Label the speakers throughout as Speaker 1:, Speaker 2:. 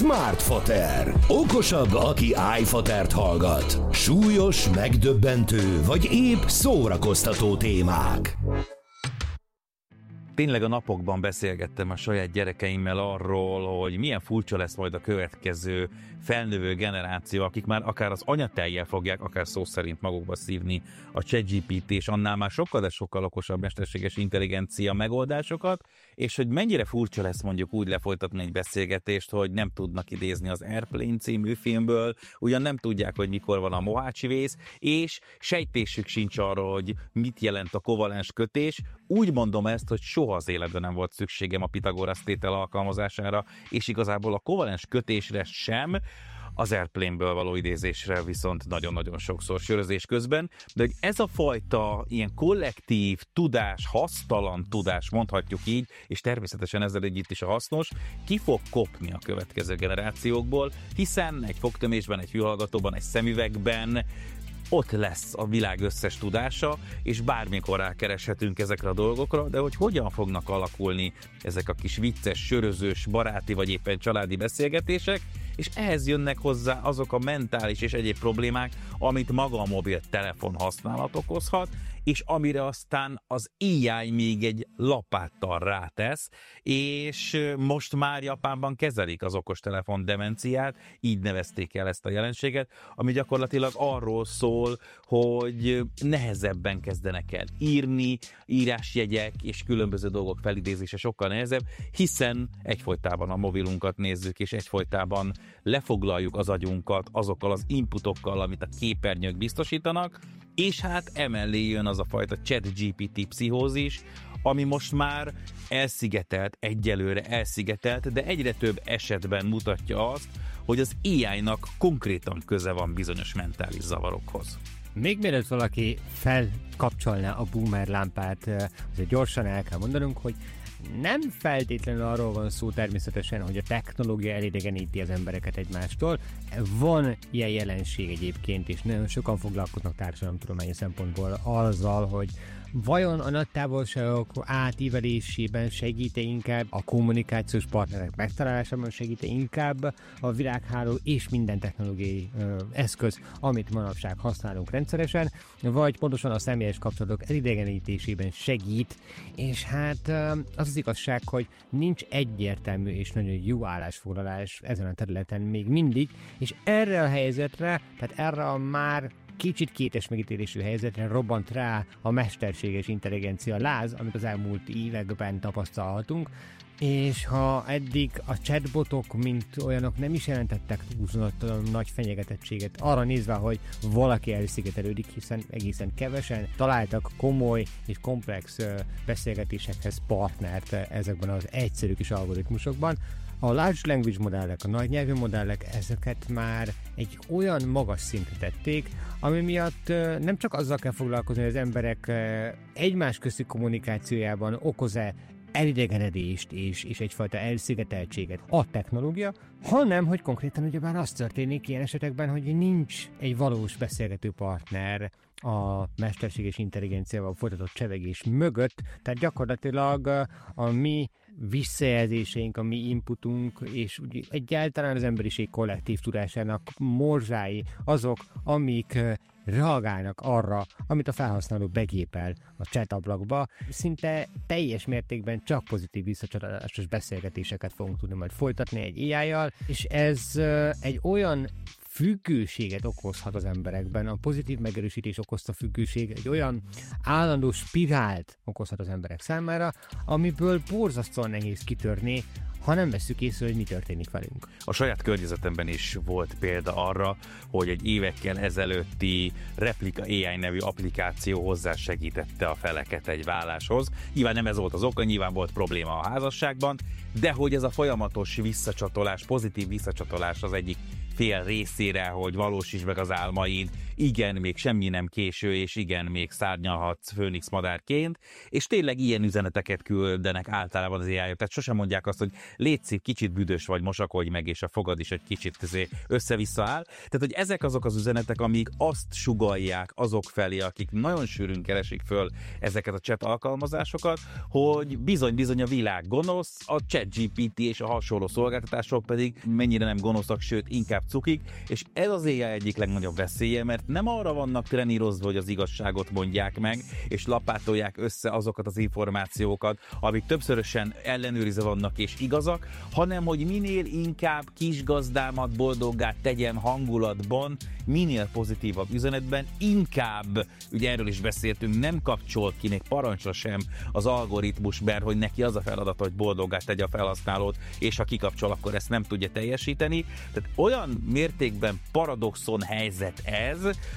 Speaker 1: Smartfoter. Okosabb, aki iFotert hallgat. Súlyos, megdöbbentő, vagy épp szórakoztató témák.
Speaker 2: Tényleg a napokban beszélgettem a saját gyerekeimmel arról, hogy milyen furcsa lesz majd a következő felnövő generáció, akik már akár az anyatejjel fogják, akár szó szerint magukba szívni a ChatGPT és annál már sokkal, de sokkal okosabb mesterséges intelligencia megoldásokat, és hogy mennyire furcsa lesz mondjuk úgy lefolytatni egy beszélgetést, hogy nem tudnak idézni az Airplane című filmből, ugyan nem tudják, hogy mikor van a Mohácsi vész, és sejtésük sincs arról, hogy mit jelent a kovalens kötés. Úgy mondom ezt, hogy soha az életben nem volt szükségem a Pitagorasz tétel alkalmazására, és igazából a kovalens kötésre sem, az Airplane-ből való idézésre viszont nagyon-nagyon sokszor sörözés közben, de hogy ez a fajta ilyen kollektív tudás, hasztalan tudás, mondhatjuk így, és természetesen ezzel együtt is a hasznos, ki fog kopni a következő generációkból, hiszen egy fogtömésben, egy fülhallgatóban, egy szemüvegben ott lesz a világ összes tudása, és bármikor rákereshetünk ezekre a dolgokra, de hogy hogyan fognak alakulni ezek a kis vicces, sörözős, baráti vagy éppen családi beszélgetések, és ehhez jönnek hozzá azok a mentális és egyéb problémák, amit maga a mobiltelefon használat okozhat, és amire aztán az AI még egy lapáttal rátesz, és most már Japánban kezelik az okostelefon demenciát, így nevezték el ezt a jelenséget, ami gyakorlatilag arról szól, hogy nehezebben kezdenek el írni, írásjegyek és különböző dolgok felidézése sokkal nehezebb, hiszen egyfolytában a mobilunkat nézzük, és egyfolytában lefoglaljuk az agyunkat azokkal az inputokkal, amit a képernyők biztosítanak, és hát emellé jön az a fajta ChatGPT pszichózis, ami most már egyelőre elszigetelt, de egyre több esetben mutatja azt, hogy az AI-nak konkrétan köze van bizonyos mentális zavarokhoz.
Speaker 3: Még mielőtt valaki felkapcsolná a boomer lámpát, azért gyorsan el kell mondanunk, hogy nem feltétlenül arról van szó természetesen, hogy a technológia elidegeníti az embereket egymástól. Van ilyen jelenség egyébként, és nagyon sokan foglalkoznak társadalomtudományi szempontból azzal, hogy vajon a nagy távolságok átívelésében segít-e inkább, a kommunikációs partnerek megtalálásában segít-e inkább a világháló és minden technológiai eszköz, amit manapság használunk rendszeresen, vagy pontosan a személyes kapcsolatok elidegenítésében segít, és hát az igazság, hogy nincs egyértelmű és nagyon jó állásfoglalás ezen a területen még mindig, és erre a helyzetre, tehát erre a már kicsit kétes megítélésű helyzetre robbant rá a mesterséges intelligencia láz, amit az elmúlt években tapasztalhatunk, és ha eddig a chatbotok, mint olyanok nem is jelentettek túlzottan nagy fenyegetettséget arra nézve, hogy valaki elszigetelődik, hiszen egészen kevesen találtak komoly és komplex beszélgetésekhez partnert ezekben az egyszerű kis algoritmusokban, a large language modellek, a nagy nyelvű modellek, ezeket már egy olyan magas szintre tették, ami miatt nem csak azzal kell foglalkozni, hogy az emberek egymás közti kommunikációjában okoz-e elidegenedést és egyfajta elszigeteltséget a technológia, hanem, hogy konkrétan ugyebár az történik ilyen esetekben, hogy nincs egy valós beszélgető partner a mesterséges intelligenciával folytatott csevegés mögött, tehát gyakorlatilag a mi visszajelzéseink, a mi inputunk, és úgy egyáltalán az emberiség kollektív tudásának morzsái azok, amik reagálnak arra, amit a felhasználó begépel a chat ablakba. Szinte teljes mértékben csak pozitív visszacsatolásos beszélgetéseket fogunk tudni majd folytatni egy AI-jal, és ez egy olyan függőséget okozhat az emberekben, a pozitív megerősítés okozta függőség egy olyan állandó spirált okozhat az emberek számára, amiből borzasztóan nehéz kitörni, ha nem vesszük észre, hogy mi történik velünk.
Speaker 2: A saját környezetemben is volt példa arra, hogy egy évekkel ezelőtti Replika AI nevű applikáció hozzásegítette a feleket egy válláshoz. Nyilván nem ez volt az oka, nyilván volt probléma a házasságban, de hogy ez a folyamatos visszacsatolás, pozitív visszacsatolás az egyik fél részére, hogy valósítsd meg az álmaid, igen, még semmi nem késő, és igen, még szárnyalhatsz főnix madárként, és tényleg ilyen üzeneteket küldenek általában az AI-ok, tehát sosem mondják azt, hogy légy szív, kicsit büdös vagy, mosakodj meg, és a fogad is egy kicsit össze-vissza áll. Tehát, hogy ezek azok az üzenetek, amik azt sugallják azok felé, akik nagyon sűrűn keresik föl ezeket a chat alkalmazásokat, hogy bizony-bizony a világ gonosz, a ChatGPT és a hasonló szolgáltatások pedig mennyire nem gonoszak, sőt, inkább cukik, és ez az AI egyik legnagyobb veszélye, mert nem arra vannak trenírozva, hogy az igazságot mondják meg, és lapátolják össze azokat az információkat, amik többszörösen ellenőrizve vannak és igazak, hanem hogy minél inkább kisgazdámat boldoggá tegyen hangulatban, minél pozitívabb üzenetben, inkább, ugye erről is beszéltünk, nem kapcsol ki még parancsra sem az algoritmus, mert hogy neki az a feladat, hogy boldoggá tegye a felhasználót, és ha kikapcsol, akkor ezt nem tudja teljesíteni. Tehát olyan mértékben paradoxon helyzet ez,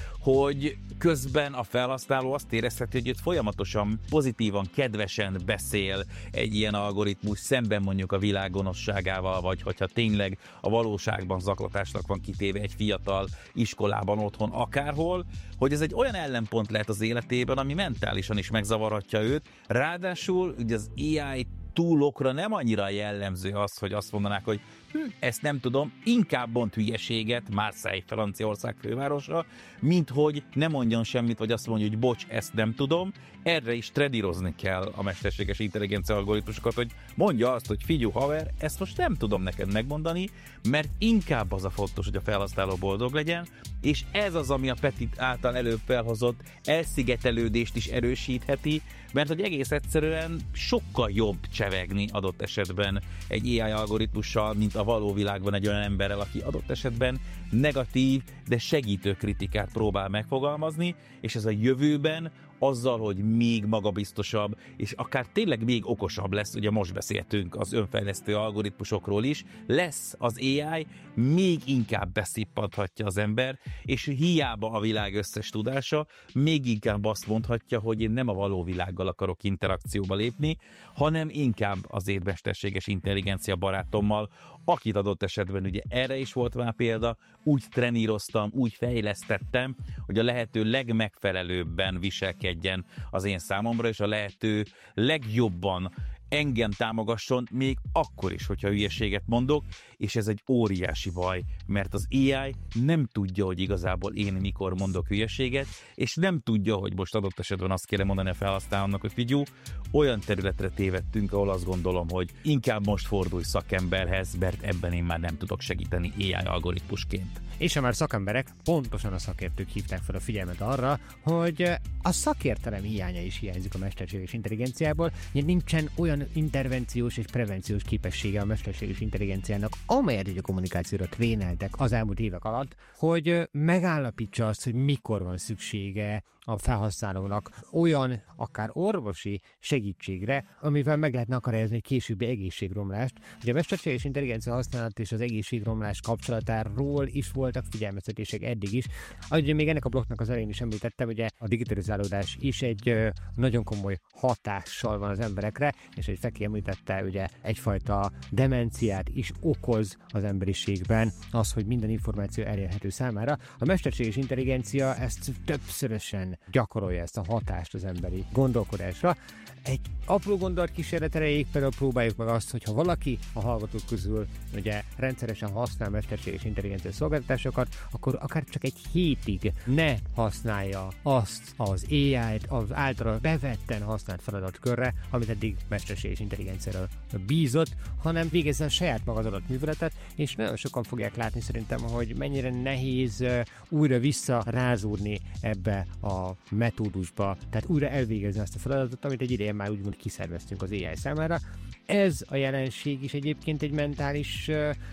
Speaker 2: hogy közben a felhasználó azt érezheti, hogy őt folyamatosan pozitívan, kedvesen beszél egy ilyen algoritmus szemben mondjuk a világ gonoszságával, vagy hogyha tényleg a valóságban zaklatásnak van kitéve egy fiatal iskolában, otthon, akárhol, hogy ez egy olyan ellenpont lehet az életében, ami mentálisan is megzavarhatja őt. Ráadásul ugye az AI túlokra nem annyira jellemző az, hogy azt mondanák, hogy ezt nem tudom, inkább mond hülyeséget, Marseille, Franciaország fővárosa, mint hogy ne mondjon semmit, vagy azt mondja, hogy bocs, ezt nem tudom. Erre is trenírozni kell a mesterséges intelligencia algoritmusokat, hogy mondja azt, hogy figyelj haver, ezt most nem tudom neked megmondani, mert inkább az a fontos, hogy a felhasználó boldog legyen, és ez az, ami a Petit által előbb felhozott elszigetelődést is erősítheti, mert hogy egész egyszerűen sokkal jobb csevegni adott esetben egy AI algoritmussal, mint a való világban egy olyan emberrel, aki adott esetben negatív, de segítő kritikát próbál megfogalmazni, és ez a jövőben azzal, hogy még magabiztosabb, és akár tényleg még okosabb lesz, ugye most beszéltünk az önfejlesztő algoritmusokról is, lesz az AI, még inkább beszippanthatja az ember, és hiába a világ összes tudása, még inkább azt mondhatja, hogy én nem a való világgal akarok interakcióba lépni, hanem inkább az én mesterséges intelligencia barátommal, akit adott esetben ugye erre is volt már példa, úgy treníroztam, úgy fejlesztettem, hogy a lehető legmegfelelőbben viselkedjen az én számomra, és a lehető legjobban engem támogasson, még akkor is, hogyha hülyeséget mondok, és ez egy óriási baj, mert az AI nem tudja, hogy igazából én mikor mondok hülyeséget, és nem tudja, hogy most adott esetben azt kéne mondani a felhasználónak, hogy figyelj, olyan területre tévedtünk, ahol azt gondolom, hogy inkább most fordulj szakemberhez, mert ebben én már nem tudok segíteni AI algoritmusként.
Speaker 3: És ha már szakemberek, pontosan a szakértők hívták fel a figyelmet arra, hogy a szakértelem hiánya is hiányzik a mesterséges intelligenciából, nincsen olyan intervenciós és prevenciós képessége a mesterséges intelligenciának, amelyet a kommunikációra tréneltek az elmúlt évek alatt, hogy megállapítsa azt, hogy mikor van szüksége a felhasználónak olyan, akár orvosi segítségre, amivel meg lehetne akadályozni egy későbbi egészségromlást. Ugye a mesterséges intelligencia használat és az egészségromlás kapcsolatáról is voltak figyelmeztetések eddig is. Ahogy még ennek a blokknak az elején is említettem, ugye a digitalizálódás is egy nagyon komoly hatással van az emberekre, és egy Feki említette, ugye egyfajta demenciát is okoz az emberiségben az, hogy minden információ elérhető számára. A mesterséges intelligencia ezt többszörösen gyakorolja, ezt a hatást az emberi gondolkodásra. Egy apró gondolatkísérlet erejéig például próbáljuk meg azt, hogyha valaki a hallgatók közül ugye rendszeresen használ mesterséges intelligencia szolgáltatásokat, akkor akár csak egy hétig ne használja azt az AI-t az általa bevetten használt feladatkörre, amit eddig mesterséges intelligenciára bízott, hanem végezzen saját maga az adott műveletet, és nagyon sokan fogják látni szerintem, hogy mennyire nehéz újra visszarázódni ebbe a metódusba, tehát újra elvégezni azt a feladatot, amit egy ideje már úgymond kiszerveztünk az AI számára. Ez a jelenség is egyébként egy mentális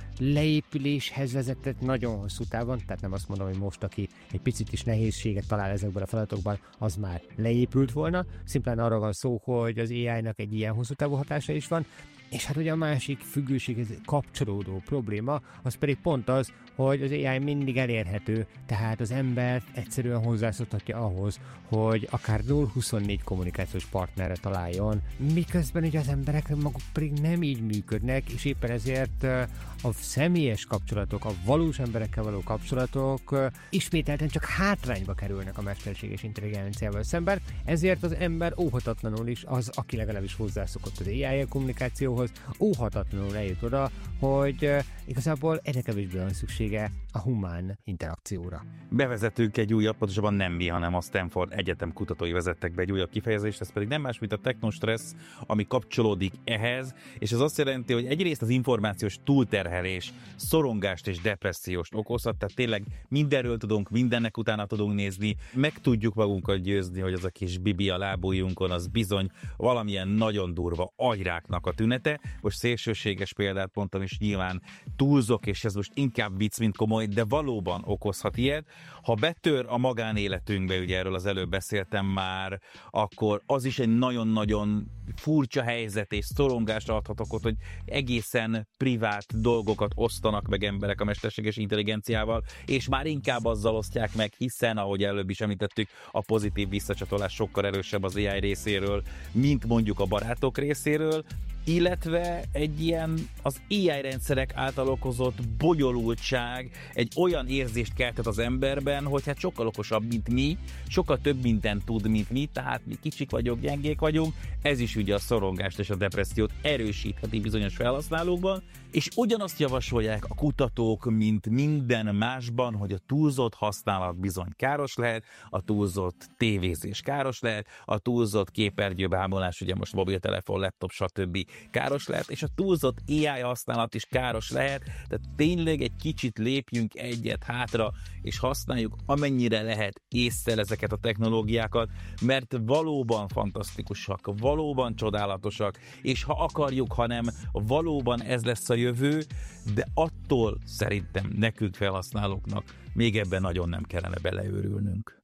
Speaker 3: leépüléshez vezetett nagyon hosszú távon, tehát nem azt mondom, hogy most, aki egy picit is nehézséget talál ezekben a feladatokban, az már leépült volna. Szimplán arra van szó, hogy az AI-nak egy ilyen hosszú távú hatása is van, és hát ugye a másik függőséghez kapcsolódó probléma, az pedig pont az, hogy az AI mindig elérhető, tehát az ember egyszerűen hozzászoktatja ahhoz, hogy akár 0-24 kommunikációs partnerre találjon, miközben ugye az emberek maguk pedig nem így működnek, és éppen ezért a személyes kapcsolatok, a valós emberekkel való kapcsolatok ismételten csak hátrányba kerülnek a mesterséges intelligenciával szemben, ezért az ember óhatatlanul is az, aki legalábbis hozzászokott az AI kommunikációhoz, fogyasztóhoz óhatatlanul eljut oda, hogy igazából egyre kevésbé van szüksége a humán interakcióra.
Speaker 2: Bevezetünk egy újabb, pontosabban nem mi, hanem a Stanford Egyetem kutatói vezettek be egy újabb kifejezést, ez pedig nem más, mint a technostressz, ami kapcsolódik ehhez, és ez azt jelenti, hogy egyrészt az információs túlterhelés szorongást és depresszióst okozhat, tehát tényleg mindenről tudunk, mindennek utána tudunk nézni, meg tudjuk magunkat győzni, hogy az a kis bibi a lábujjunkon, az bizony valamilyen nagyon durva agyráknak a tünete. Most szélsőséges példát mondtam, és nyilván túlzok, és ez most inkább vicc, mint komoly, de valóban okozhat ilyet. Ha betör a magánéletünkbe, ugye erről az előbb beszéltem már, akkor az is egy nagyon-nagyon furcsa helyzet, és szorongásra adhat okot, hogy egészen privát dolgokat osztanak meg emberek a mesterséges intelligenciával, és már inkább azzal osztják meg, hiszen, ahogy előbb is említettük, a pozitív visszacsatolás sokkal erősebb az AI részéről, mint mondjuk a barátok részéről, illetve egy ilyen az AI rendszerek által okozott bonyolultság egy olyan érzést keltett az emberben, hogy hát sokkal okosabb, mint mi, sokkal több mindent tud, mint mi, tehát mi kicsik vagyunk, gyengék vagyunk, ez is ugye a szorongást és a depressziót erősítheti bizonyos felhasználókban, és ugyanazt javasolják a kutatók, mint minden másban, hogy a túlzott használat bizony káros lehet, a túlzott tévézés káros lehet, a túlzott képernyőbámulás, ugye most mobiltelefon, laptop, stb. Káros lehet, és a túlzott AI használat is káros lehet, tehát tényleg egy kicsit lépjünk egyet hátra, és használjuk amennyire lehet észre ezeket a technológiákat, mert valóban fantasztikusak, valóban csodálatosak, és ha akarjuk, hanem valóban ez lesz a jövő, de attól szerintem nekünk felhasználóknak még ebben nagyon nem kellene beleőrülnünk.